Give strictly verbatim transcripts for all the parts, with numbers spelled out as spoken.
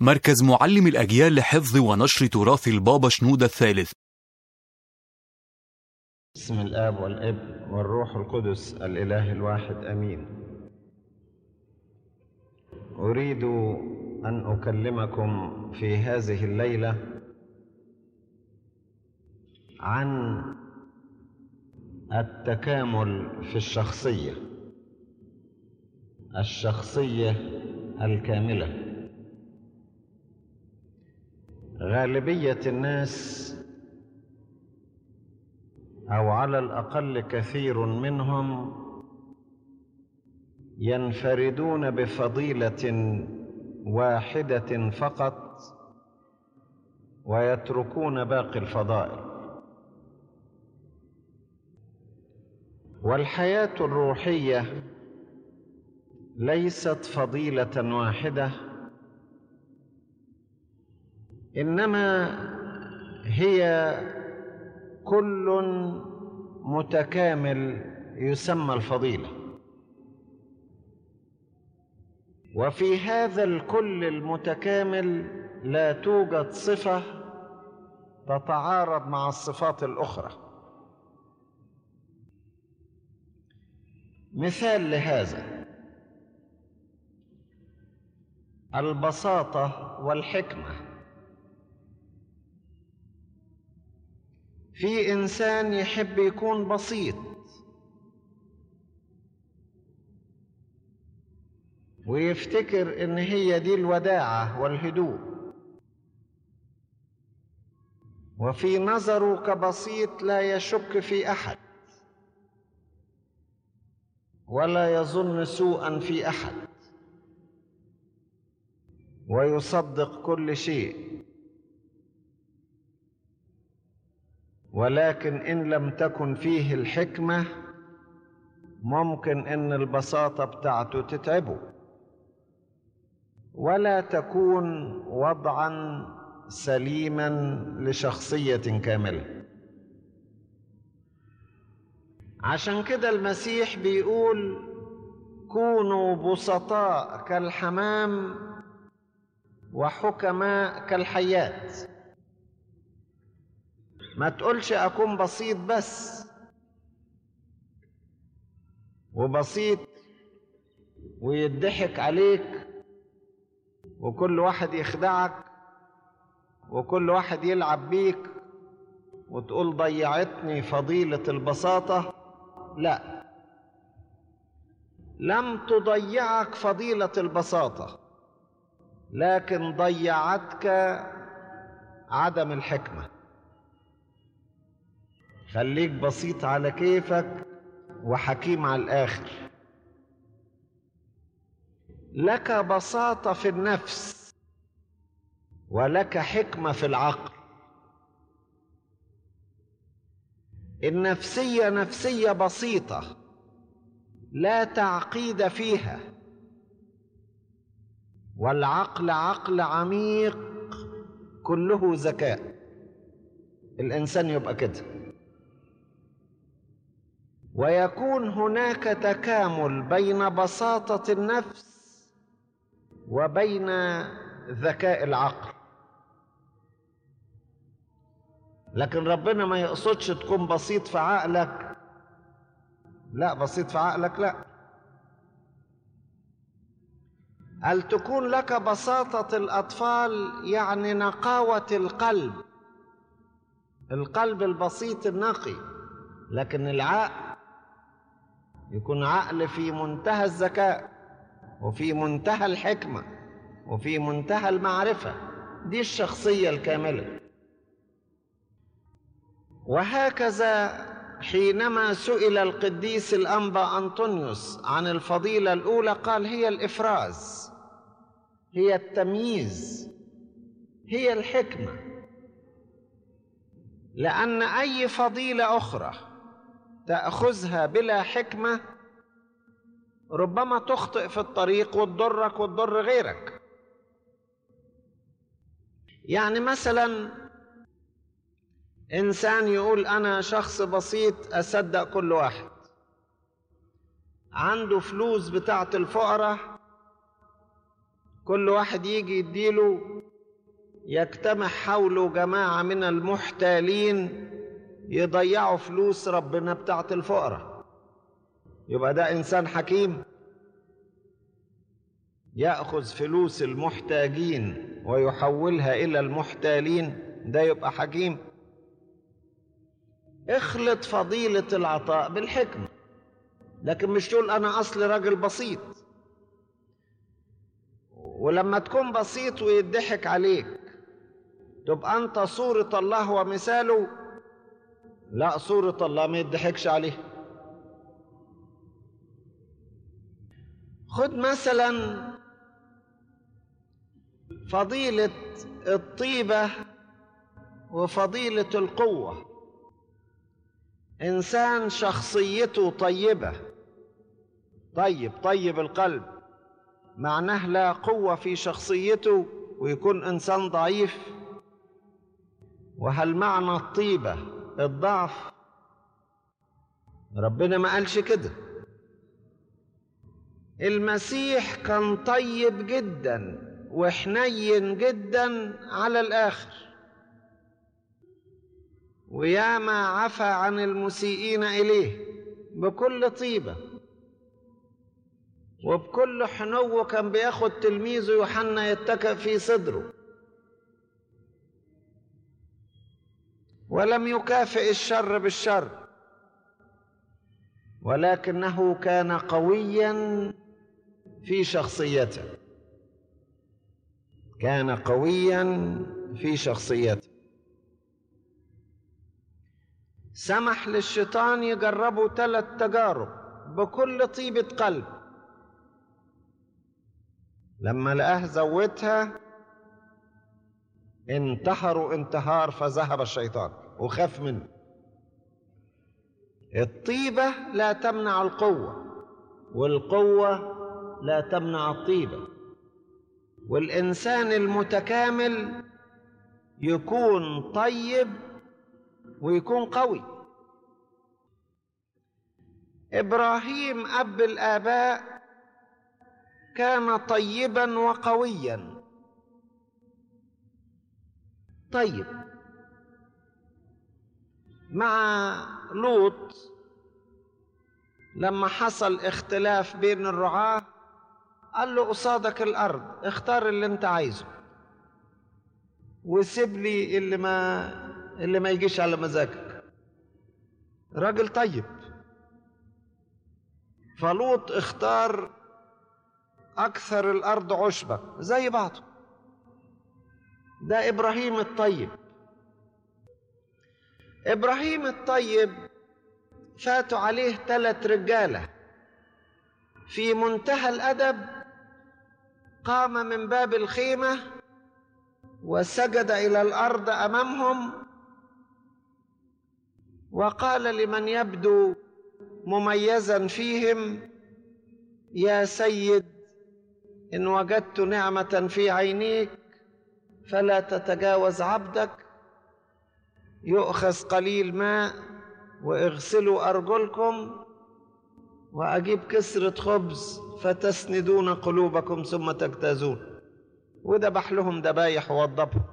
مركز معلم الأجيال لحفظ ونشر تراث البابا شنودة الثالث. بسم الآب والابن والروح القدس الإله الواحد آمين. أريد أن أكلمكم في هذه الليلة عن التكامل في الشخصية الشخصية الكاملة. غالبية الناس أو على الأقل كثير منهم ينفردون بفضيلة واحدة فقط ويتركون باقي الفضائل. والحياة الروحية ليست فضيلة واحدة، إنما هي كل متكامل يسمى الفضيلة. وفي هذا الكل المتكامل لا توجد صفة تتعارض مع الصفات الأخرى. مثال لهذا البساطة والحكمة. في إنسان يحب يكون بسيط ويفتكر إن هي دي الوداعة والهدوء، وفي نظره كبسيط لا يشك في أحد ولا يظن سوءا في أحد ويصدق كل شيء. ولكن إن لم تكن فيه الحكمة ممكن إن البساطة بتاعته تتعبه ولا تكون وضعا سليما لشخصية كاملة. عشان كده المسيح بيقول كونوا بسطاء كالحمام وحكماء كالحيات. ما تقولش أكون بسيط بس، وبسيط ويضحك عليك وكل واحد يخدعك وكل واحد يلعب بيك وتقول ضيعتني فضيلة البساطة. لا، لم تضيعك فضيلة البساطة، لكن ضيعتك عدم الحكمة. خليك بسيط على كيفك وحكيم على الآخر. لك بساطة في النفس ولك حكمة في العقل. النفسية نفسية بسيطة لا تعقيد فيها، والعقل عقل عميق كله ذكاء. الإنسان يبقى كده، ويكون هناك تكامل بين بساطة النفس وبين ذكاء العقل. لكن ربنا ما يقصدش تكون بسيط في عقلك، لا، بسيط في عقلك لا. هل تكون لك بساطة الأطفال يعني نقاوة القلب، القلب البسيط النقي، لكن العقل يكون عقل في منتهى الذكاء وفي منتهى الحكمة وفي منتهى المعرفة. دي الشخصية الكاملة. وهكذا حينما سئل القديس الأنبا أنطونيوس عن الفضيلة الأولى قال هي الإفراز، هي التمييز، هي الحكمة. لأن أي فضيلة أخرى تأخذها بلا حكمة ربما تخطئ في الطريق وتضرك وتضر غيرك. يعني مثلا إنسان يقول أنا شخص بسيط أصدق كل واحد، عنده فلوس بتاعت الفقراء كل واحد يجي يديله، يجتمع حوله جماعة من المحتالين يضيعوا فلوس ربنا بتاعت الفقراء. يبقى ده إنسان حكيم؟ يأخذ فلوس المحتاجين ويحولها إلى المحتالين، ده يبقى حكيم؟ اخلط فضيلة العطاء بالحكمة، لكن مش تقول أنا أصل راجل بسيط. ولما تكون بسيط ويضحك عليك تبقى أنت صورة الله ومثاله؟ لا، صورة الله ما يضحكش عليه. خد مثلا فضيلة الطيبة وفضيلة القوة. إنسان شخصيته طيبة، طيب طيب القلب، معناه لا قوة في شخصيته ويكون إنسان ضعيف؟ وهل معنى الطيبة الضعف؟ ربنا ما قالش كده. المسيح كان طيب جدا وحنين جدا على الآخر، وياما عفى عن المسيئين إليه بكل طيبة وبكل حنو. كان بياخد تلميذه يوحنا يتكئ في صدره، ولم يكافئ الشر بالشر، ولكنه كان قويا في شخصيته، كان قويا في شخصيته. سمح للشيطان يجربوا ثلاث تجارب بكل طيبة قلب. لما لقاه زودها انتحروا انتحار فذهب الشيطان وخاف منه. الطيبة لا تمنع القوة، والقوة لا تمنع الطيبة. والإنسان المتكامل يكون طيب ويكون قوي. إبراهيم أب الآباء كان طيبا وقويا. طيب، مع لوط لما حصل اختلاف بين الرعاة قال له قصادك الأرض، اختار اللي انت عايزه وسيب لي اللي ما اللي ما يجيش على مزاجك. راجل طيب. فلوط اختار أكثر الأرض عشبة زي بعضه. ده إبراهيم الطيب. إبراهيم الطيب فاتوا عليه ثلاث رجالة في منتهى الأدب، قام من باب الخيمة وسجد إلى الأرض أمامهم وقال لمن يبدو مميزا فيهم: يا سيد، إن وجدت نعمة في عينيك فلا تتجاوز عبدك، يؤخذ قليل ماء واغسلوا أرجلكم وأجيب كسرة خبز فتسندون قلوبكم ثم تجتازون. وذبح لهم ذبايح ووضبهم.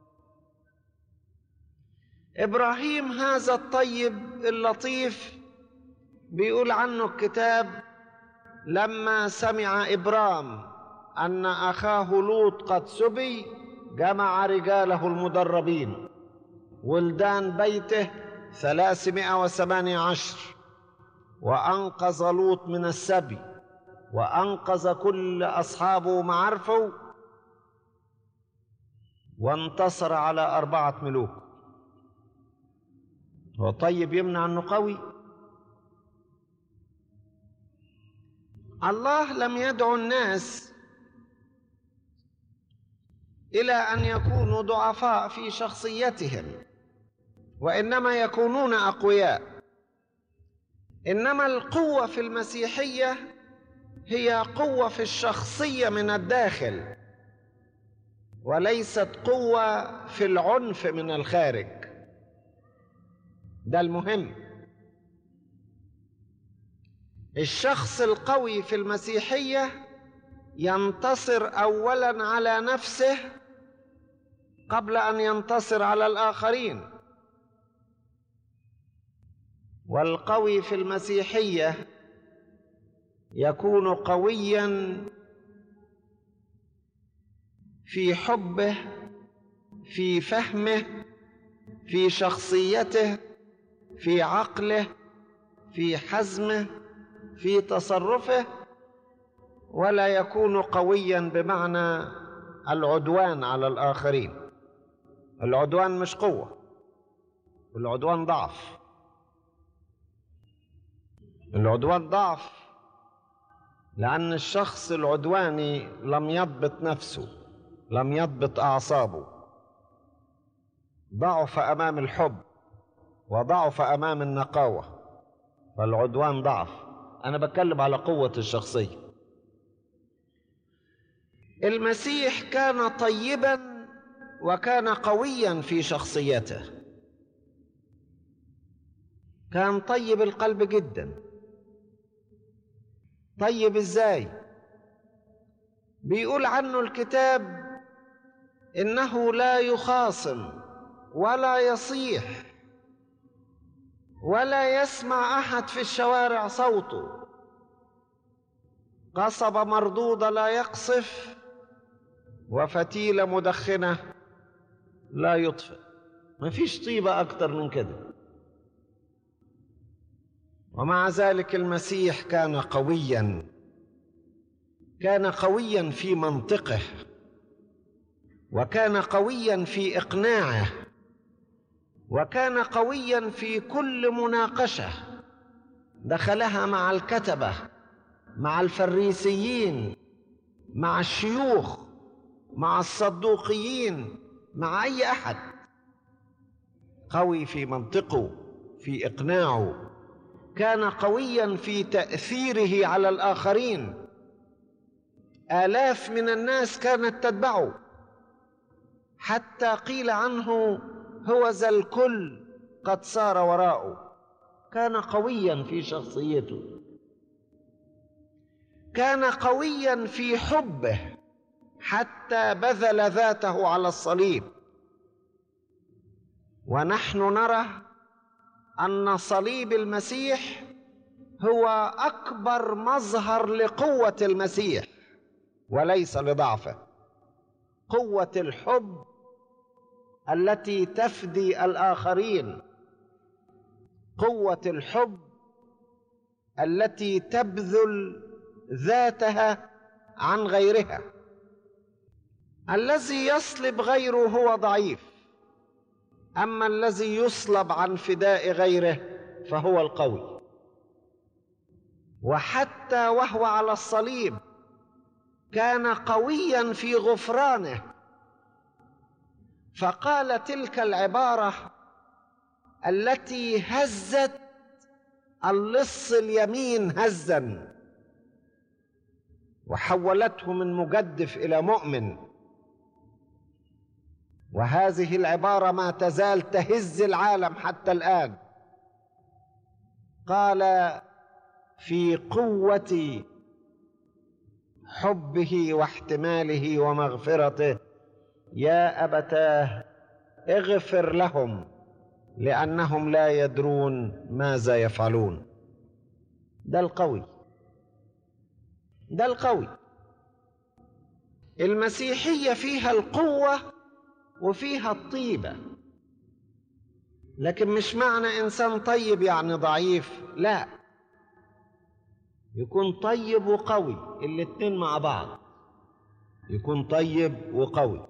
إبراهيم هذا الطيب اللطيف بيقول عنه الكتاب: لما سمع إبرام أن أخاه لوط قد سبي جمع رجاله المدربين ولدان بيته ثلاثمائة وثمانية عشر، وأنقذ لوط من السبي وأنقذ كل أصحابه معارفه وانتصر على أربعة ملوك. هو طيب يمنع أنه قوي؟ الله لم يدعو الناس إلى أن يكونوا ضعفاء في شخصيتهم، وإنما يكونون أقوياء. إنما القوة في المسيحية هي قوة في الشخصية من الداخل، وليست قوة في العنف من الخارج. ده المهم. الشخص القوي في المسيحية ينتصر أولاً على نفسه قبل أن ينتصر على الآخرين. والقوي في المسيحية يكون قوياً في حبه، في فهمه، في شخصيته، في عقله، في حزمه، في تصرفه، ولا يكون قوياً بمعنى العدوان على الآخرين. العدوان مش قوة، العدوان ضعف. العدوان ضعف لأن الشخص العدواني لم يضبط نفسه، لم يضبط أعصابه، ضعف أمام الحب وضعف أمام النقاوة، فالعدوان ضعف. أنا بتكلم على قوة الشخصية. المسيح كان طيباً وكان قوياً في شخصيته، كان طيب القلب جداً. طيب إزاي؟ بيقول عنه الكتاب إنه لا يخاصم ولا يصيح ولا يسمع أحد في الشوارع صوته، قصبة مردودة لا يقصف، وفتيلة مدخنة لا يطفئ. مفيش طيبة أكتر من كده. ومع ذلك المسيح كان قوياً، كان قوياً في منطقه، وكان قوياً في إقناعه، وكان قوياً في كل مناقشة دخلها مع الكتبة، مع الفريسيين، مع الشيوخ، مع الصدوقيين، مع أي أحد. قوي في منطقه، في إقناعه، كان قوياً في تأثيره على الآخرين. آلاف من الناس كانت تتبعه، حتى قيل عنه هو ذا الكل قد صار وراءه. كان قوياً في شخصيته، كان قوياً في حبه، حتى بذل ذاته على الصليب. ونحن نرى أن صليب المسيح هو أكبر مظهر لقوة المسيح وليس لضعفه. قوة الحب التي تفدي الآخرين، قوة الحب التي تبذل ذاتها عن غيرها. الذي يصلب غيره هو ضعيف، أما الذي يصلب عن فداء غيره فهو القوي. وحتى وهو على الصليب كان قوياً في غفرانه، فقال تلك العبارة التي هزت اللص اليمين هزاً وحولته من مجدف إلى مؤمن. وهذه العبارة ما تزال تهز العالم حتى الآن. قال في قوة حبه واحتماله ومغفرته: يا أبتاه اغفر لهم لأنهم لا يدرون ماذا يفعلون. ده القوي، ده القوي. المسيحية فيها القوة وفيها الطيبة، لكن مش معنى إنسان طيب يعني ضعيف، لا، يكون طيب وقوي، الاتنين مع بعض، يكون طيب وقوي.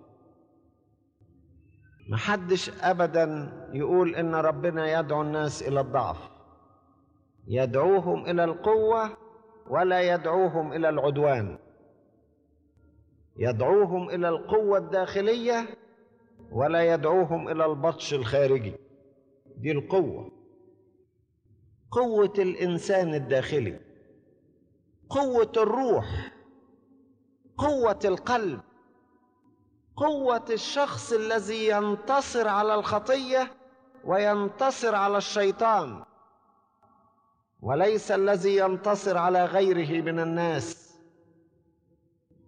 محدش أبدا يقول إن ربنا يدعو الناس إلى الضعف، يدعوهم إلى القوة ولا يدعوهم إلى العدوان، يدعوهم إلى القوة الداخلية ولا يدعوهم إلى البطش الخارجي. دي القوة، قوة الإنسان الداخلي، قوة الروح، قوة القلب، قوة الشخص الذي ينتصر على الخطية وينتصر على الشيطان، وليس الذي ينتصر على غيره من الناس.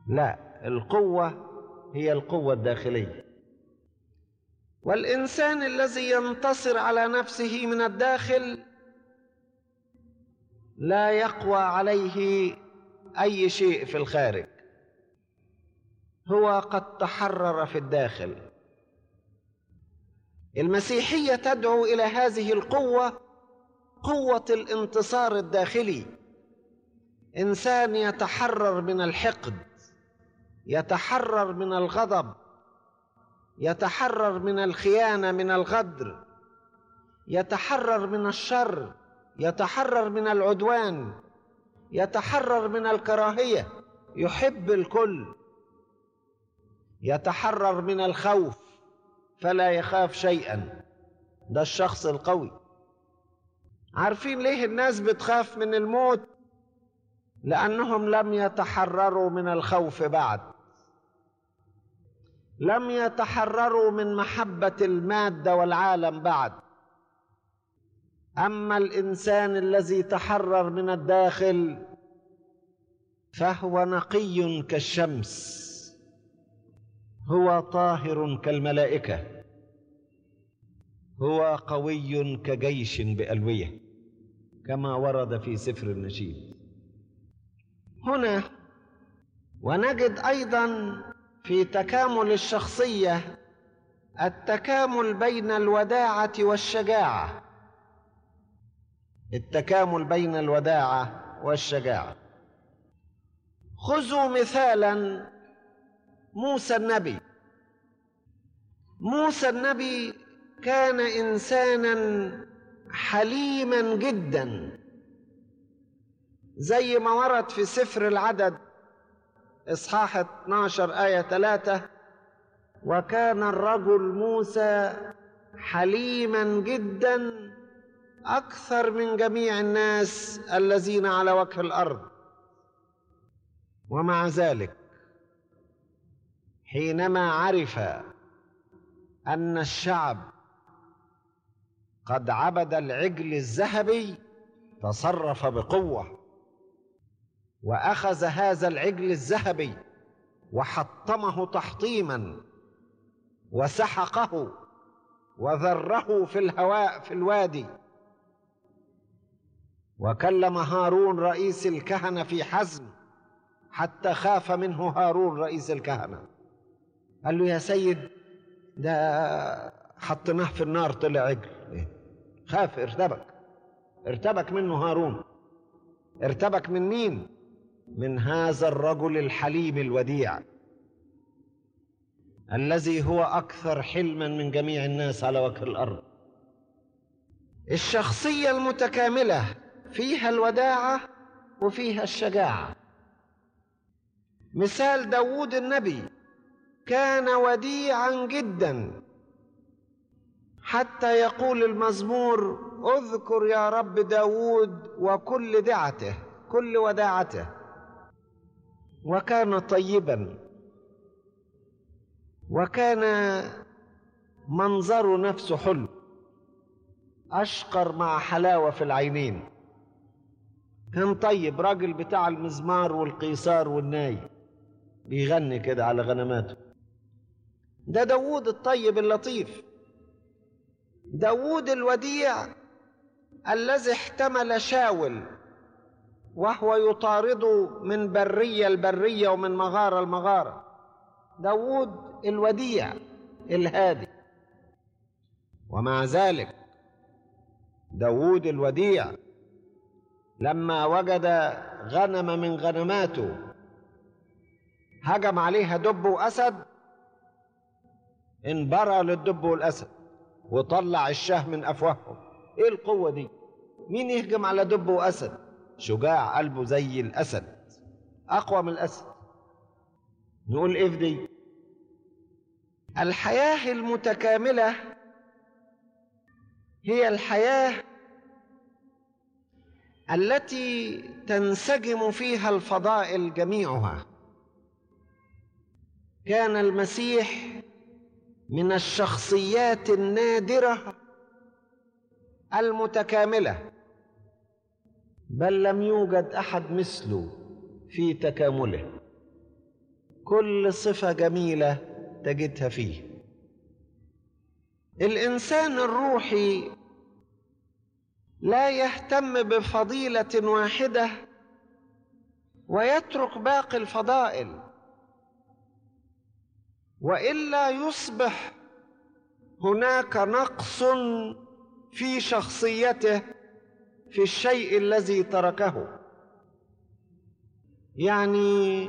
لا، القوة هي القوة الداخلية. والإنسان الذي ينتصر على نفسه من الداخل لا يقوى عليه أي شيء في الخارج، هو قد تحرر في الداخل. المسيحية تدعو إلى هذه القوة، قوة الانتصار الداخلي. إنسان يتحرر من الحقد، يتحرر من الغضب، يتحرر من الخيانة، من الغدر، يتحرر من الشر، يتحرر من العدوان، يتحرر من الكراهية، يحب الكل، يتحرر من الخوف فلا يخاف شيئا. ده الشخص القوي. عارفين ليه الناس بتخاف من الموت؟ لأنهم لم يتحرروا من الخوف بعد، لم يتحرروا من محبة المادة والعالم بعد. أما الإنسان الذي تحرر من الداخل فهو نقي كالشمس، هو طاهر كالملائكة، هو قوي كجيش بألوية، كما ورد في سفر النشيد. هنا ونجد أيضا في تكامل الشخصية التكامل بين الوداعة والشجاعة، التكامل بين الوداعة والشجاعة. خذوا مثالا موسى النبي. موسى النبي كان إنسانا حليما جدا، زي ما ورد في سفر العدد إصحاح اثنا عشر آية ثلاثة: وكان الرجل موسى حليما جدا أكثر من جميع الناس الذين على وجه الأرض. ومع ذلك حينما عرف أن الشعب قد عبد العجل الذهبي تصرف بقوة، وأخذ هذا العجل الذهبي وحطمه تحطيما وسحقه وذره في الهواء في الوادي، وكلم هارون رئيس الكهنة في حزم حتى خاف منه هارون رئيس الكهنة. قال له: يا سيد، ده حطناه في النار طلع عجل. خاف، ارتبك ارتبك منه هارون. ارتبك من مين؟ من هذا الرجل الحليم الوديع الذي هو أكثر حلما من جميع الناس على وجه الأرض. الشخصية المتكاملة فيها الوداعة وفيها الشجاعة. مثال داود النبي كان وديعا جدا، حتى يقول المزمور: اذكر يا رب داود وكل دعته، كل وداعته. وكان طيبا، وكان منظر نفسه حلو، أشقر مع حلاوة في العينين. كان طيب، راجل بتاع المزمار والقيصار والناي، بيغني كده على غنماته. ده داود الطيب اللطيف، داود الوديع الذي احتمل شاول وهو يطارده من برية البرية ومن مغارة المغارة. داود الوديع الهادي. ومع ذلك داود الوديع لما وجد غنم من غنماته هجم عليها دب وأسد، انبرى للدب والأسد وطلع الشاه من أفواههم. ايه القوة دي؟ مين يهجم على دب وأسد؟ شجاع قلبه زي الأسد، أقوى من الأسد. نقول ايه في دي؟ الحياة المتكاملة هي الحياة التي تنسجم فيها الفضائل جميعها. كان المسيح من الشخصيات النادرة المتكاملة، بل لم يوجد أحد مثله في تكامله. كل صفة جميلة تجدها فيه. الإنسان الروحي لا يهتم بفضيلة واحدة ويترك باقي الفضائل، وإلا يصبح هناك نقص في شخصيته في الشيء الذي تركه. يعني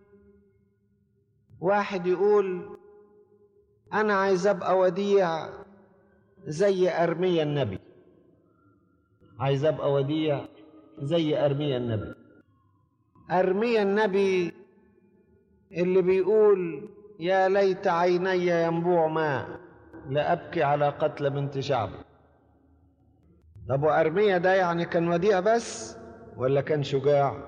واحد يقول أنا عايز أبقى وديع زي أرميا النبي، عايز أبقى وديع زي أرميا النبي. أرميا النبي اللي بيقول يا ليت عيني ينبوع ماء لأبكي على قتل بنت شعبي. طب وأرميا ده يعني كان وديع بس ولا كان شجاع؟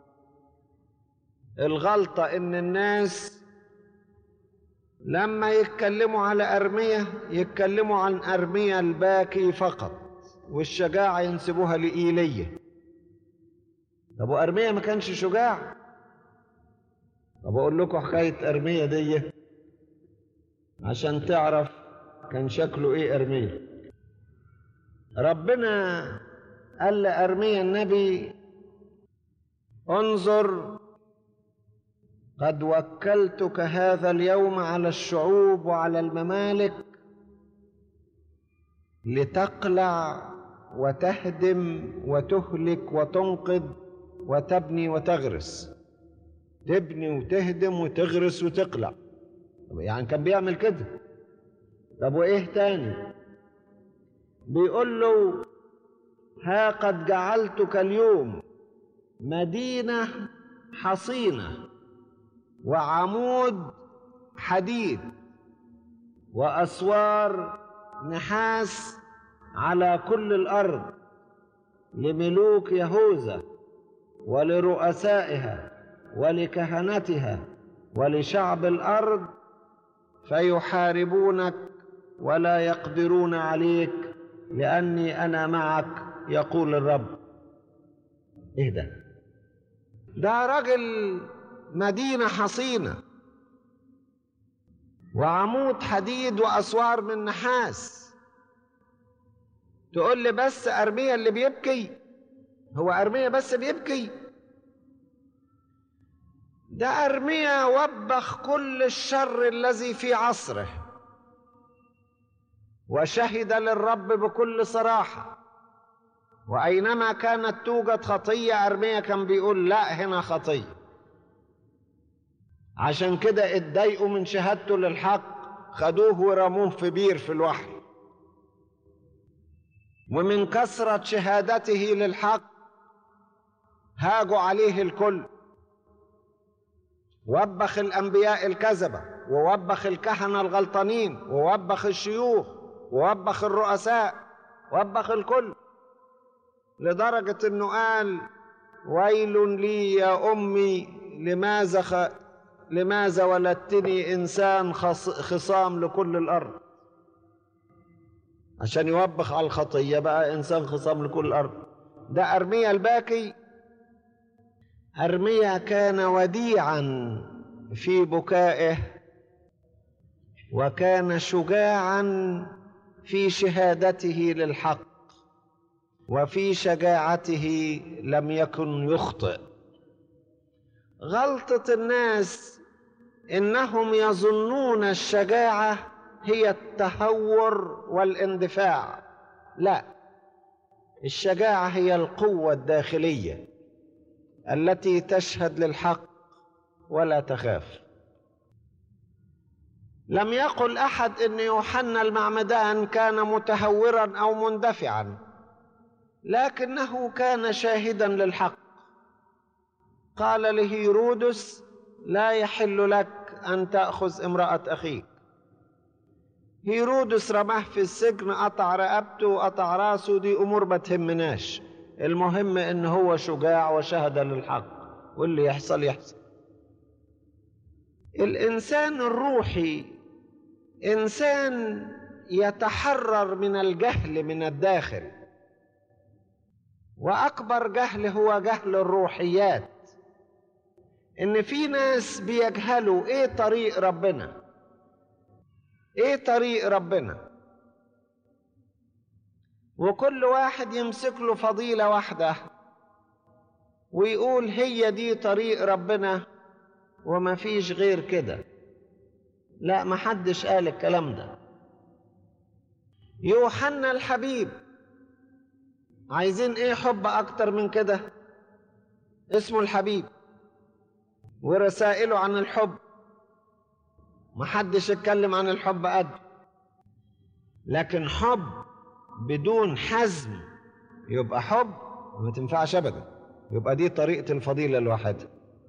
الغلطة إن الناس لما يتكلموا على أرميا يتكلموا عن أرميا الباكي فقط، والشجاعة ينسبوها لإيليا. طب وأرميا ما كانش شجاع؟ طب أقول لكم حكاية أرميا دي عشان تعرف كان شكله إيه أرميا. ربنا قال لأرميا النبي انظر قد وكلتك هذا اليوم على الشعوب وعلى الممالك لتقلع وتهدم وتهلك وتنقذ وتبني وتغرس. تبني وتهدم وتغرس وتقلع، يعني كان بيعمل كده. طب وإيه تاني؟ بيقول له ها قد جعلتك اليوم مدينة حصينة وعمود حديد وأسوار نحاس على كل الأرض لملوك يهوذا ولرؤسائها ولكهنتها ولشعب الأرض، فيحاربونك ولا يقدرون عليك لأني أنا معك يقول الرب. إيه ده؟ ده راجل مدينة حصينة وعمود حديد وأسوار من نحاس. تقول لي بس أرميا اللي بيبكي؟ هو أرميا بس بيبكي؟ ده أرميا وبخ كل الشر الذي في عصره وشهد للرب بكل صراحة، وأينما كانت توجد خطية أرميا كان بيقول لا هنا خطية. عشان كده اتضايقوا من شهادته للحق، خدوه ورموه في بير في الوحل. ومن كثرة شهادته للحق هاجوا عليه الكل. وبخ الأنبياء الكذبة، ووبخ الكهنة الغلطانين، ووبخ الشيوخ، ووبخ الرؤساء، وبخ الكل، لدرجة انه قال ويل لي يا أمي لماذا خ... لماذا ولدتني إنسان خص... خصام لكل الأرض. عشان يوبخ على الخطية بقى إنسان خصام لكل الأرض. ده أرميا الباكي. أرميا كان وديعا في بكائه، وكان شجاعا في شهادته للحق، وفي شجاعته لم يكن يخطئ. غلطة الناس إنهم يظنون الشجاعة هي التهور والاندفاع. لا، الشجاعة هي القوة الداخلية التي تشهد للحق ولا تخاف. لم يقل أحد إن يوحنا المعمدان كان متهورا أو مندفعا، لكنه كان شاهدا للحق. قال لهيرودس لا يحل لك أن تأخذ امرأة أخيك. هيرودس رماه في السجن، قطع رقبته وقطع راسه، دي أمور ما تهمناش. المهم إن هو شجاع وشهد للحق، واللي يحصل يحصل. الإنسان الروحي إنسان يتحرر من الجهل من الداخل، وأكبر جهل هو جهل الروحيات. إن في ناس بيجهلوا إيه طريق ربنا، إيه طريق ربنا، وكل واحد يمسك له فضيلة واحدة ويقول هي دي طريق ربنا وما فيش غير كده. لا، ما حدش قال الكلام ده. يوحنا الحبيب، عايزين ايه حب اكتر من كده؟ اسمه الحبيب ورسائله عن الحب، ما حدش اتكلم عن الحب قد. لكن حب بدون حزم يبقى حب ما تنفعش ابدا، يبقى دي طريقة الفضيلة الواحدة.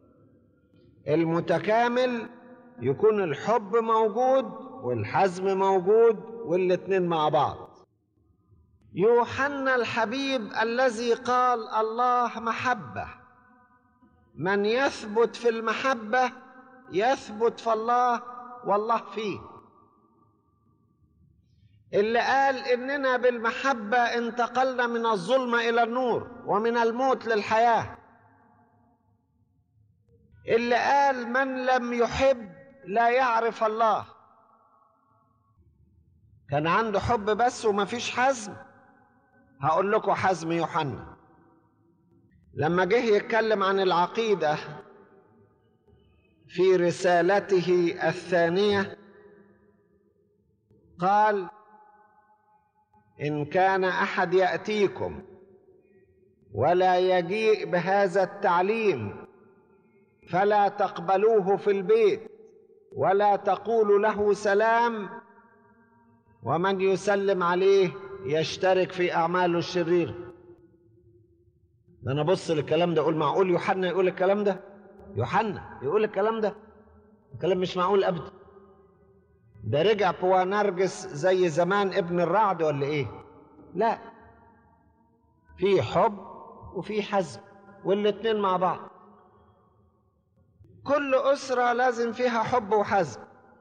المتكامل يكون الحب موجود والحزم موجود والاتنين مع بعض. يوحنا الحبيب الذي قال الله محبة، من يثبت في المحبة يثبت في الله والله فيه، اللي قال إننا بالمحبة انتقلنا من الظلمة إلى النور ومن الموت للحياة، اللي قال من لم يحب لا يعرف الله. كان عنده حب بس وما فيش حزم. هقول لكم حزم يوحنا لما جه يتكلم عن العقيدة في رسالته الثانية، قال إن كان أحد يأتيكم ولا يجيء بهذا التعليم فلا تقبلوه في البيت ولا تقولوا له سلام، ومن يسلم عليه يشترك في أعماله الشريرة. ده أنا بص للكلام ده أقول معقول يوحنا يقول الكلام ده؟ يوحنا يقول الكلام ده؟ الكلام مش معقول أبدا. ده رجع بوانرجس زي زمان ابن الرعد ولا إيه؟ لا، في حب وفي حزم والاتنين مع بعض. كل أسرة لازم فيها حب وحزم.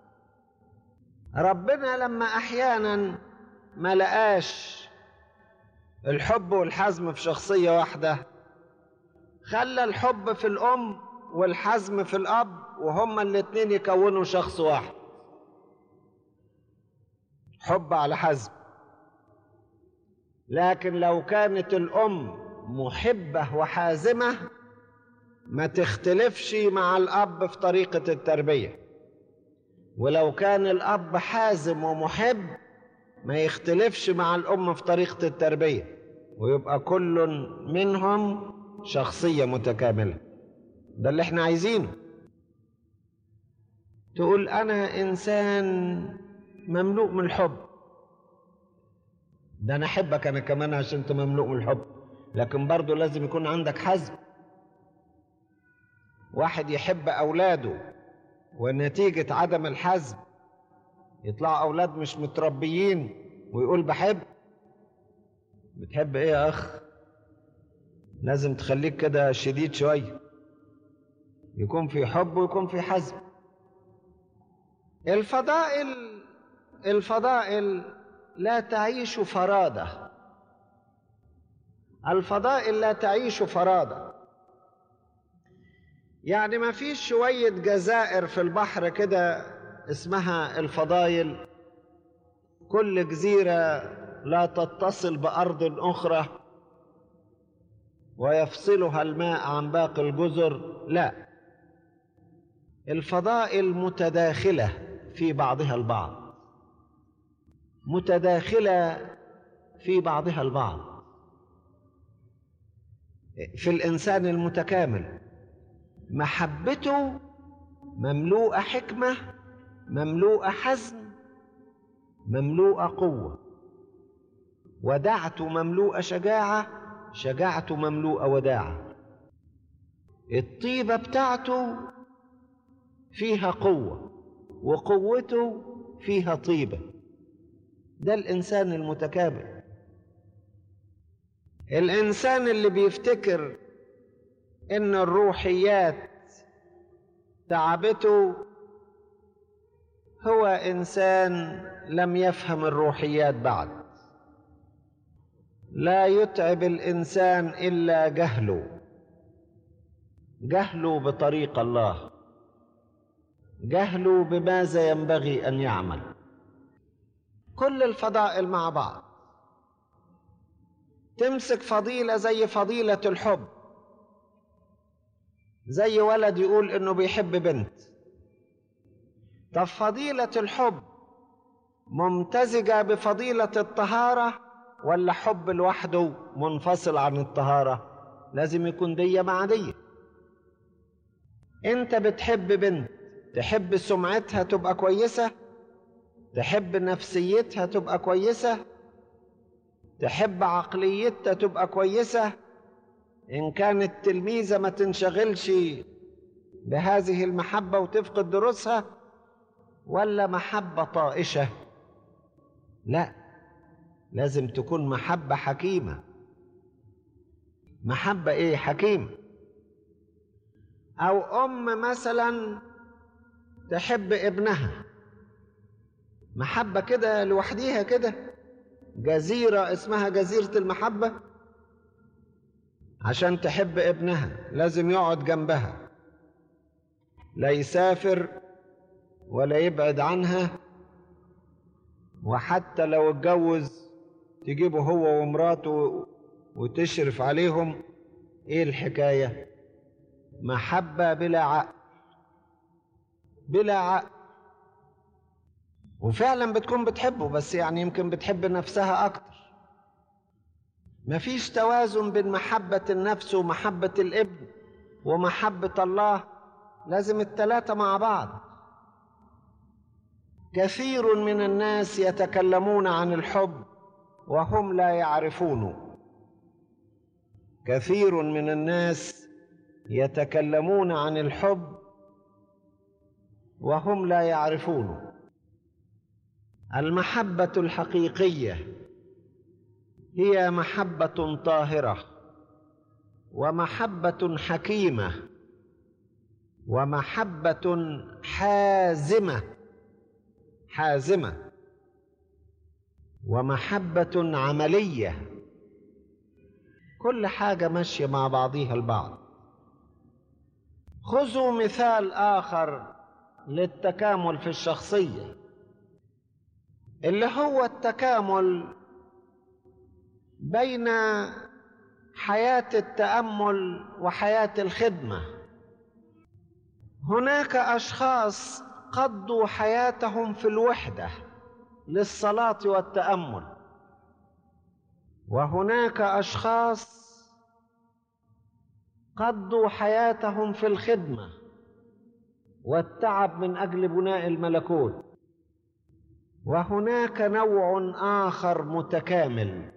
ربنا لما أحيانا ما لقاش الحب والحزم في شخصية واحدة، خلى الحب في الأم والحزم في الأب وهما الاتنين يكونوا شخص واحد، حب على حزم. لكن لو كانت الأم محبة وحازمة ما تختلفش مع الأب في طريقة التربية، ولو كان الأب حازم ومحب ما يختلفش مع الأم في طريقة التربية، ويبقى كل منهم شخصية متكاملة. ده اللي احنا عايزينه. تقول أنا إنسان مملوء من الحب، ده أنا أحبك أنا كمان عشان أنت مملوء من الحب، لكن برضو لازم يكون عندك حزم. واحد يحب أولاده ونتيجة عدم الحزم يطلع أولاد مش متربيين ويقول بحب. بتحب إيه يا أخ؟ لازم تخليك كده شديد شوية، يكون في حب ويكون في حزم. الفضائل الفضائل لا تعيش فرادة، الفضائل لا تعيش فرادة. يعني ما فيش شوية جزائر في البحر كده اسمها الفضائل، كل جزيرة لا تتصل بأرض أخرى ويفصلها الماء عن باقي الجزر. لا، الفضائل متداخلة في بعضها البعض، متداخلة في بعضها البعض. في الإنسان المتكامل محبته مملوءة حكمة، مملوءة حزم، مملوءة قوة. وداعته مملوءة شجاعة، شجاعته مملوءة وداعة. الطيبة بتاعته فيها قوة وقوته فيها طيبة. ده الإنسان المتكامل. الإنسان اللي بيفتكر إن الروحيات تعبته هو إنسان لم يفهم الروحيات بعد. لا يتعب الإنسان إلا جهله، جهلوا بطريق الله، جهلوا بماذا ينبغي أن يعمل. كل الفضائل مع بعض. تمسك فضيلة زي فضيلة الحب، زي ولد يقول إنه بيحب بنت. طب فضيلة الحب ممتزجة بفضيلة الطهارة ولا حب لوحده منفصل عن الطهارة؟ لازم يكون دية مع دية. انت بتحب بنت، تحب سمعتها تبقى كويسة، تحب نفسيتها تبقى كويسة، تحب عقليتها تبقى كويسة. إن كانت تلميذة ما تنشغلش بهذه المحبة وتفقد دروسها، ولا محبة طائشة؟ لا، لازم تكون محبة حكيمة. محبة ايه حكيمة؟ او ام مثلا تحب ابنها محبة كده لوحديها كده، جزيرة اسمها جزيرة المحبة، عشان تحب ابنها لازم يقعد جنبها، لا يسافر ولا يبعد عنها، وحتى لو اتجوز تجيبه هو ومراته وتشرف عليهم. ايه الحكاية؟ محبة بلا عقل، بلا عقل. وفعلا بتكون بتحبه، بس يعني يمكن بتحب نفسها اكتر. مفيش توازن بين محبة النفس ومحبة الابن ومحبة الله، لازم الثلاثة مع بعض. كثير من الناس يتكلمون عن الحب وهم لا يعرفونه. كثير من الناس يتكلمون عن الحب وهم لا يعرفونه. المحبة الحقيقية هي محبة طاهرة ومحبة حكيمة ومحبة حازمة حازمة ومحبة عملية. كل حاجة ماشية مع بعضها البعض. خذوا مثال آخر للتكامل في الشخصية، اللي هو التكامل بين حياة التأمل وحياة الخدمة. هناك أشخاص قضوا حياتهم في الوحدة للصلاة والتأمل، وهناك أشخاص قضوا حياتهم في الخدمة والتعب من أجل بناء الملكوت. وهناك نوع آخر متكامل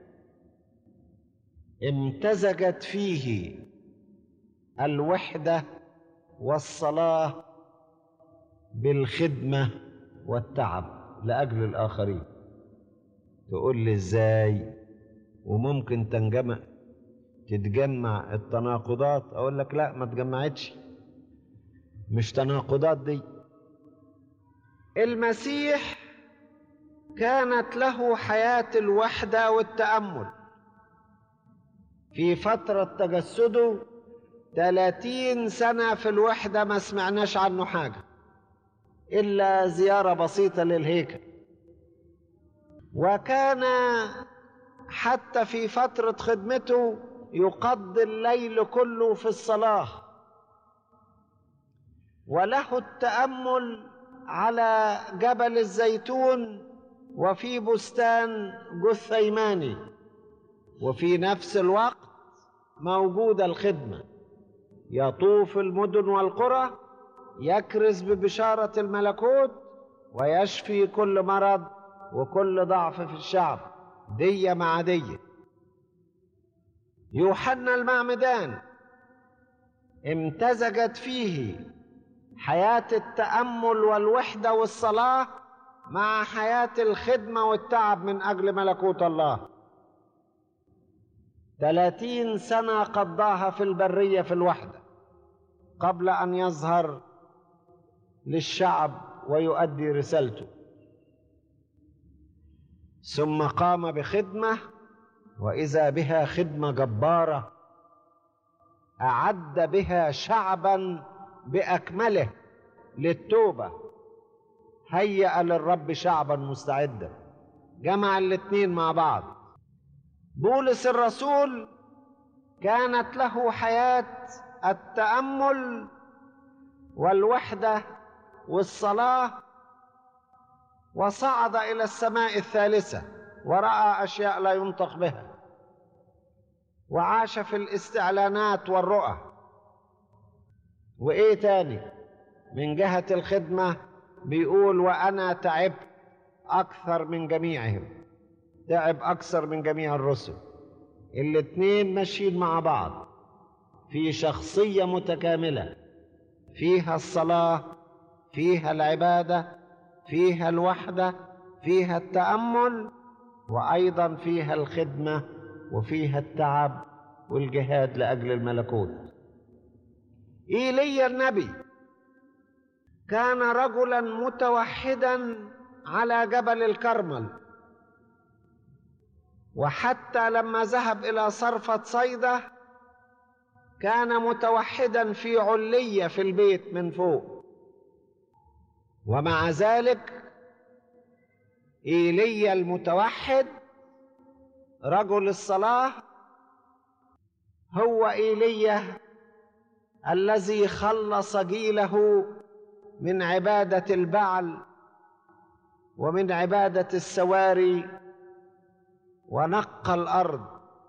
امتزجت فيه الوحدة والصلاة بالخدمة والتعب لأجل الآخرين. تقول لي إزاي؟ وممكن تنجمع تتجمع التناقضات؟ أقول لك لا، ما تجمعتش، مش تناقضات دي. المسيح كانت له حياة الوحدة والتأمل. في فترة تجسده ثلاثين سنة في الوحدة ما سمعناش عنه حاجة إلا زيارة بسيطة للهيكل. وكان حتى في فترة خدمته يقضي الليل كله في الصلاة، وله التأمل على جبل الزيتون وفي بستان جثيماني، وفي نفس الوقت موجودة الخدمة. يطوف المدن والقرى يكرز ببشارة الملكوت ويشفي كل مرض وكل ضعف في الشعب، دية مع دية. يوحنا المعمدان امتزجت فيه حياة التأمل والوحدة والصلاة مع حياة الخدمة والتعب من أجل ملكوت الله. ثلاثين سنة قضاها في البرية في الوحدة قبل أن يظهر للشعب ويؤدي رسالته. ثم قام بخدمة، وإذا بها خدمة جبارة أعد بها شعبا بأكمله للتوبة، هيأ للرب شعبا مستعدا. جمع الاثنين مع بعض. بولس الرسول كانت له حياة التأمل والوحدة والصلاة، وصعد إلى السماء الثالثة ورأى أشياء لا ينطق بها، وعاش في الاستعلانات والرؤى. وإيه تاني من جهة الخدمة؟ بيقول وأنا تعبت أكثر من جميعهم، تعب أكثر من جميع الرسل. الاتنين ماشيين مع بعض في شخصية متكاملة، فيها الصلاة، فيها العبادة، فيها الوحدة، فيها التأمل، وأيضا فيها الخدمة، وفيها التعب والجهاد لأجل الملكوت. إيليا النبي كان رجلا متوحدا على جبل الكرمل، وحتى لما ذهب إلى صرفة صيدا كان متوحدا في علية في البيت من فوق. ومع ذلك إيليا المتوحد رجل الصلاة هو إيليا الذي خلص جيله من عبادة البعل ومن عبادة السواري، ونقى الأرض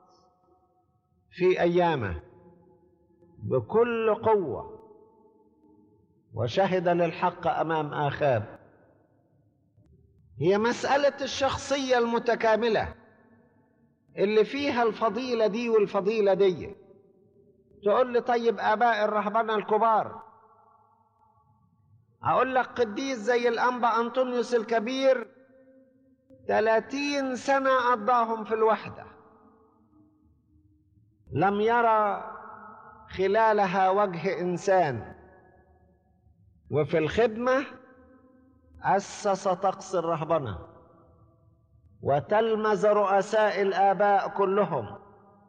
في أيامه بكل قوة، وشهد للحق أمام آخاب. هي مسألة الشخصية المتكاملة اللي فيها الفضيلة دي والفضيلة دي. تقول لي طيب آباء الرهبنة الكبار، أقول لك قديس زي الأنبا أنطونيوس الكبير ثلاثين سنة قضاهم في الوحدة، لم يرى خلالها وجه إنسان. وفي الخدمة أسس طقس الرهبنة، وتلمذ رؤساء الآباء كلهم،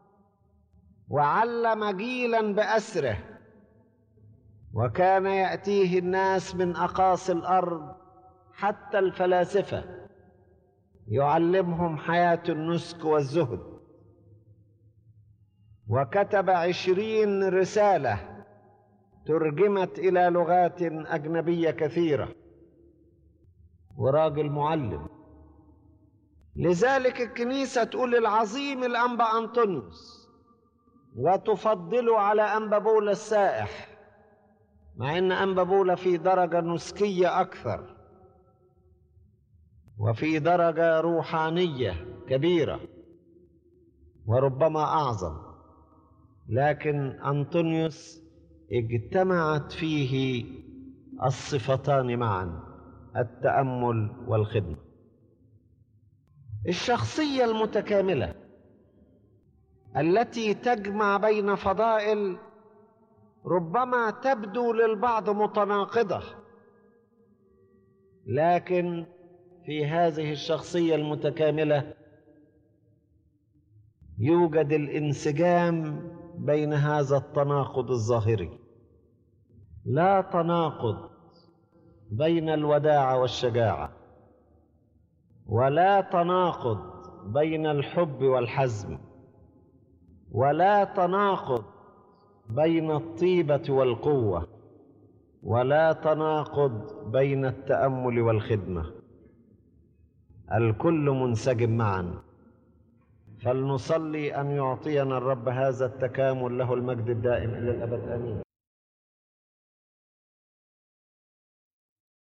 وعلم جيلا بأسره، وكان يأتيه الناس من أقاصي الأرض حتى الفلاسفة يعلمهم حياة النسك والزهد. وكتب عشرين رسالة ترجمت إلى لغات أجنبية كثيرة، وراجل معلم. لذلك الكنيسة تقول العظيم الأنبا أنطونيوس وتفضله على أنبا بولا السائح، مع أن أنبا بولا في درجة نسكية أكثر وفي درجة روحانية كبيرة وربما أعظم، لكن أنطونيوس اجتمعت فيه الصفتان معا، التأمل والخدمة. الشخصية المتكاملة التي تجمع بين فضائل ربما تبدو للبعض متناقضة، لكن في هذه الشخصية المتكاملة يوجد الانسجام بين هذا التناقض الظاهري. لا تناقض بين الوداعة والشجاعة، ولا تناقض بين الحب والحزم، ولا تناقض بين الطيبة والقوة، ولا تناقض بين التأمل والخدمة. الكل منسجم معا. فلنصلي أن يعطينا الرب هذا التكامل، له المجد الدائم إلى الأبد آمين.